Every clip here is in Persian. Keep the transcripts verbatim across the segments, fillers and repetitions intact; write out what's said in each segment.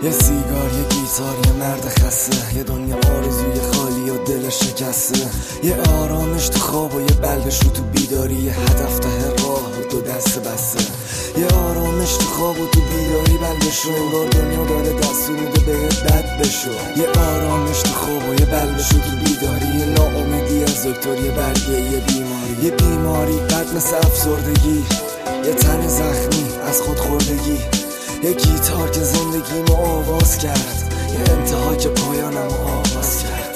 یه سیگار، یه گیتار، یه مرد خسته، یه دنیا آرزوی خالی و دل شکسته، یه آرامش تو خواب و یه بلبش رو تو بیداری، یه هدف ته راه و دو دست بسته. یه آرامش تو خواب و تو بیداری بلبش رو، انگار دنیا داره دستور میده بهت بد بشو. یه آرامش تو خواب و یه بلبش رو تو بیداری، یه ناامیدی از دکتر، یه برگه یه بیماری، یه بیماری بد مثل افسردگی، یه تن زخمی از خودخوردگی، یه گیتار که زندگیمو آواز کرد، یه انتها که پایانمو آواز کرد.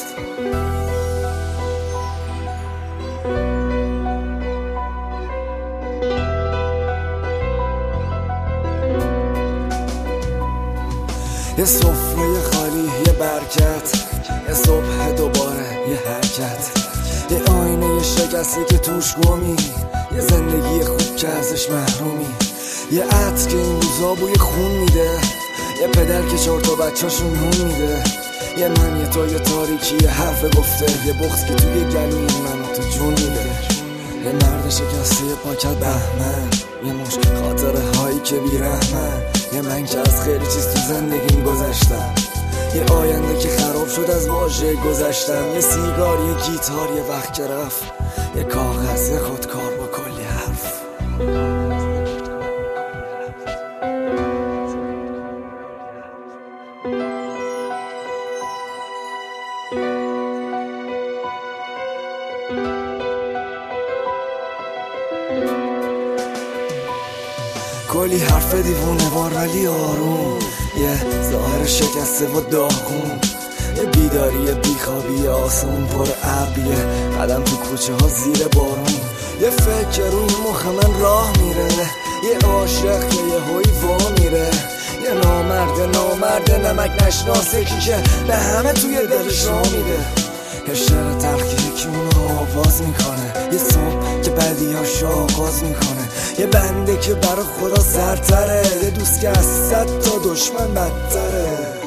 یه سفره خالی، یه برکت، یه صبح دوباره، یه حرکت، یه آینه شکسته که توش گمی، یه زندگی خوب که ازش محرومی، یه عطر که این روزا بوی خون میده، یه پدر که چهار تا بچه‌شون نون میده، یه من، یه تو، یه تاریکی، یه حرف گفته، یه بغض که توی گلوی من و تو جون میده، یه مرد شکسته، یه پاکت بهمن، یه مش خاطره هایی که بیرحمن، یه من که از خیلی چیز تو زندگیم گذشتم، یه آینده که خراب شد از واژه گذشتم، یه سیگار، یه گیتار، یه وقت که رفت، یه کاغذ، یه خودکار با کلی حرف. کلی حرف دیوونه وار ولی آروم، یه ظاهر شکسته و داغون، یه بیداری بیخوابی آسون پر ابر، یه قدم تو کوچه ها زیر بارون، یه فکر روی مخ من راه میره، یه عاشق که یه هوی وا میره، یه نامرد نامرد نمک نشناسه کی که به همه توی دلش را میده، یه شعر تلخی که اونو آواز میکنه، یه صبح که بدیاش آغاز میکنه، یه بنده که برا خدا سرتره، یه دوست که از صد تا دشمن بدتره.